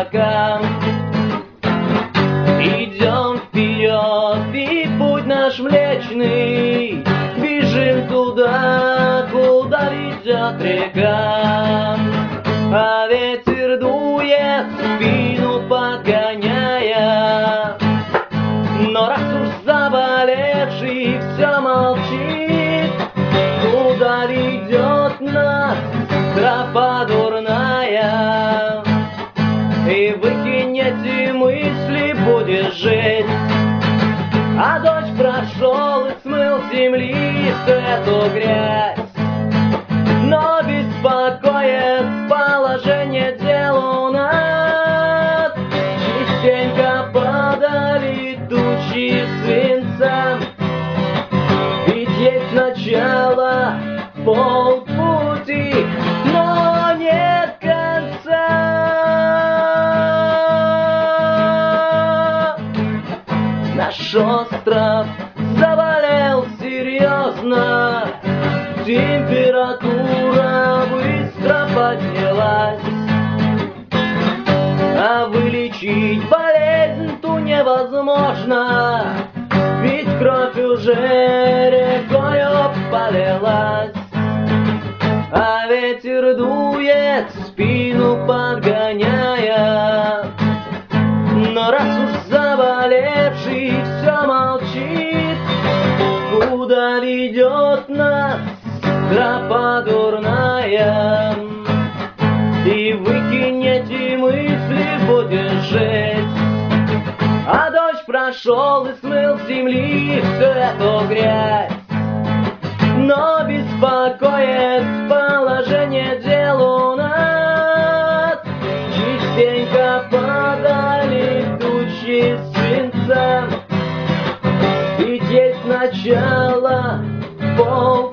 облакам. Идем вперед, и путь наш млечный, бежим туда, куда ведет река. А ветер дует, спину подгоняя, но раз уж заболевший все молчит, куда ведет нас тропа дурная, и выкинь эти мысли, будешь жить. А дождь прошел и смыл с земли всю эту грязь, но беспокоит положение дел у нас. Частенько падали тучи свинца, ведь есть начало, полпути, но нет конца. Наш остров заболел серьезно, температура быстро поднялась, а вылечить болезнь ту невозможно, ведь кровь уже рекою полилась. А ветер дует, спину подгоняя, но раз уж заболевший все молчит, куда ведет нас тропа дурная, и выкинь эти мысли, будешь жить. А дождь прошел и смыл с земли всю эту грязь, но беспокоит положение дел у нас. Частенько падали тучи свинца, ведь есть начало, пол